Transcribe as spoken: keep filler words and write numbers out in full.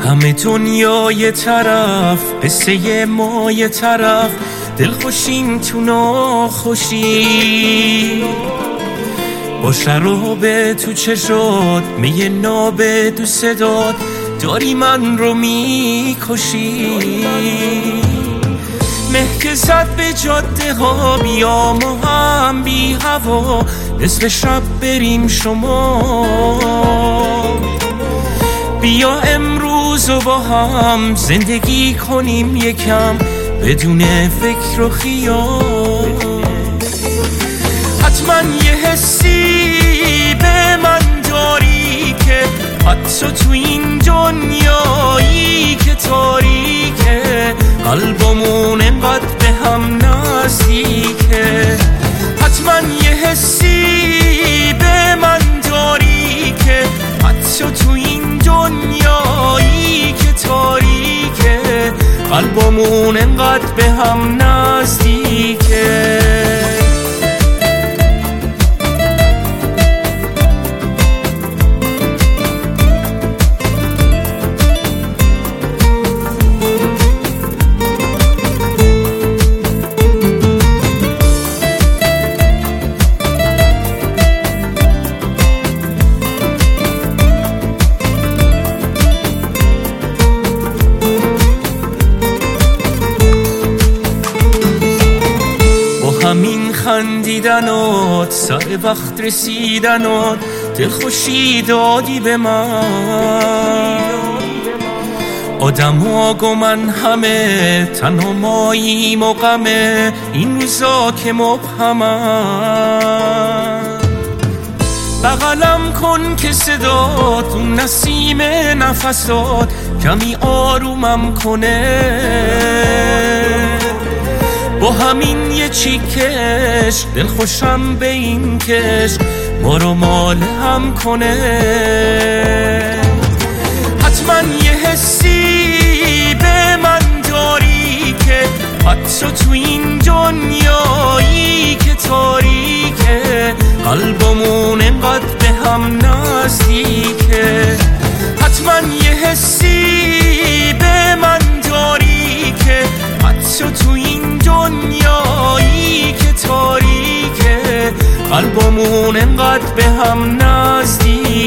همه دنیا یه طرف، قصه ما یه طرف، دل خوشیم تو ناخوشی. با شراب تو چشات، می ناب تو صدات، داری من رو میکشی. مه که زد به جاده ها، بیا ما هم بی هوا، نصف شب بریم شما. بیا امروز و با هم زندگی کنیم یکم، بدون فکر و خیال. حتما یه حسی به من داری که حتی تو این دنیایی که تاریکه، قلبمون انقدر به هم نزدیکه. حتما یه حسی به من داری که حتی تو این دنیایی که تاریکه، قلبمون انقدر به هم نزدیکه. همین خندیدنات، سر وقت رسیدنات، دل خوشی دادی به من. آدم ها گو من همه، تنها ماییم و غمه، این روزا که مبهمن. بغلم کن که صدات، اون نسیم نفسات کمی آرومم کنه. با همین یه چیکش، دل خوشم به این کش، ما رو مال هم کنه. حتما یه حسی به من داری که حتی تو این دنیایی که تاریکه، قلبمون انقدر به هم نزدیکه. حتما یه حسی به من داری که حتی تو این دنیایی که تاریکه، قلبمون انقدر به هم نزدیکه.